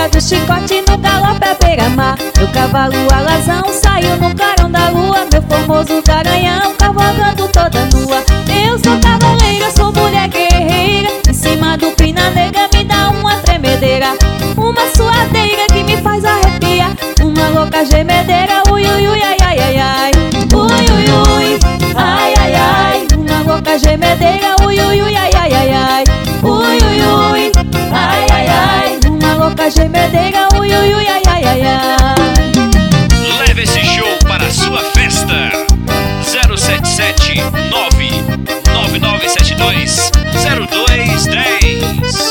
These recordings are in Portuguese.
pega o chicote no galope à beira-mar. Meu cavalo alazão saiu no clarão da lua, meu formoso garanhão cavalgando toda nua. Eu sou cavaleira, sou mulher guerreira, em cima do pina negra me dá uma tremedeira, uma suadeira que me faz arrepiar, uma louca gemedeira, ui ui ui ai ai ai ai, ui ui ui ai ai ai, uma louca gemedeira, ui ui ui ai ai ai ai, ui ui ui ai ai ai, uma louca gemedeira, ui ui ui ai ai ai ai. Leve esse show para a sua festa. 077 99972 0210.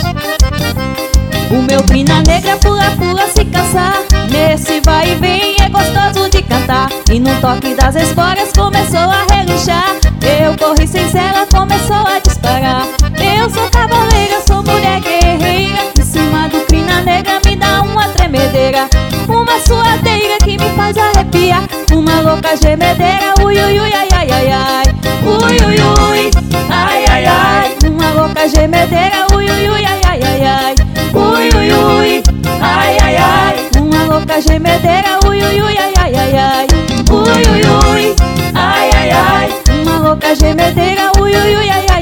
O meu pina negra pula, pula se cansar, nesse vai e vem é gostoso de cantar. E no toque das esporas começou a relinchar, eu corri sem cela, começou a disparar. Eu sou cavaleira, sou mulher guerreira, em cima do pina negra me dá uma tremedeira, uma suadeira que me faz arrepiar, uma louca gemedeira, ui ui ui ai ai ai ai, ui ui ui ai ai ai, uma louca gemedeira, ui ui ui ai ai ai ai, ui ui ui ai ai ai, uma louca gemedeira, ui ui ui ai ai ai ai, ui ui ui ai ai ai, uma louca gemedeira, ui ui ui ai ai